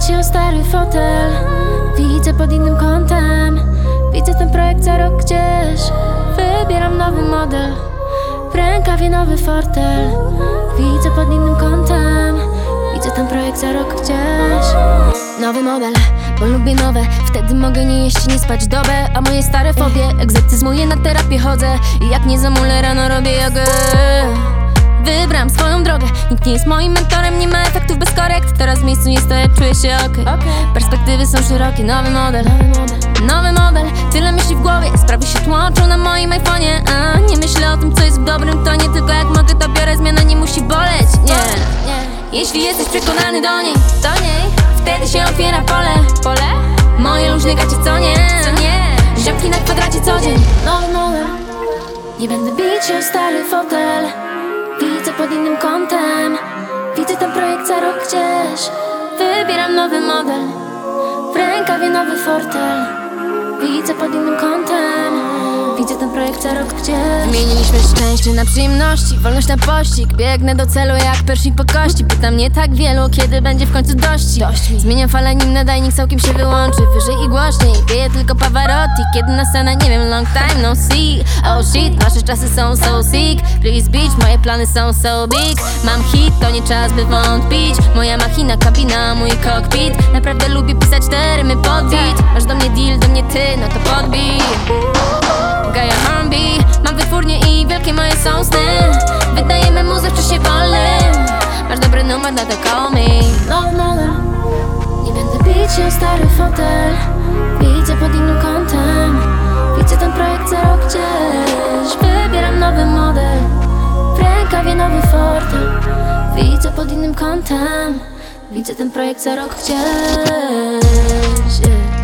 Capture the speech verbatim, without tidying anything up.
się o stary fotel. Widzę pod innym kątem. Widzę ten projekt za rok gdzieś. Wybieram nowy model. W rękawie nowy fortel. Widzę pod innym kątem. Widzę ten projekt za rok gdzieś. Nowy model, bo lubię nowe. Wtedy mogę nie jeść i nie spać dobę. A moje stare fobie egzorcyzmuję, na terapię chodzę. I jak nie zamulę, rano robię jogę. Wybrałam swoją drogę. Nikt nie jest moim mentorem, nie ma efektów bez korekt. Teraz w miejscu nie stoję, czuję się okej. Okay. Perspektywy są szerokie, nowy model. Nowy model, tyle myśli w głowie. Sprawy się tłoczą na moim iPhone'ie. A nie myślę o tym, co jest w dobrym tonie. Tylko jak mogę, to biorę, zmiana nie musi boleć. Nie. Jeśli jesteś przekonany do niej, do niej, wtedy się otwiera pole. Pole? Moje luźne gacie, co nie? Co nie? Ziomki na kwadracie co dzień. Nowy model. Nie będę bić się o stary fotel. Widzę pod innym kątem. Widzę ten projekt za rok gdzieś. Wybieram nowy model. W rękawie nowy fortel. Widzę pod innym kątem. Widzę ten projekt za rok gdzieś. Zmieniliśmy szczęście na przyjemności, wolność na pościg. Biegnę do celu jak pershing po kości. Pytam nie tak wielu, kiedy będzie w końcu dość. Zmieniam falę, nim nadajnik całkiem się wyłączy. Wyżej i głośniej, wieje tylko Pavarotti. Kiedy na scenę, nie wiem, long time no see. Oh shit, nasze czasy są so sick. Please bitch, moje plany są so big. Mam hit, to nie czas by wątpić. Moja machina, kabina, mój cockpit. Naprawdę lubię pisać te rymy pod beat. Masz do mnie deal, do mnie ty, no to podbij. Gaja R and B, mam wytwórnie i wielkie moje są sny. Wydajemy muzę w czasie wolnym. Masz dobry numer, no to call me. Nowy model. Nie będę bić się o stary fotel. Widzę pod innym kątem. Widzę ten projekt za rok gdzieś. Wybieram nowy model. W rękawie nowy fortel. Widzę pod innym kątem. Widzę ten projekt za rok gdzieś.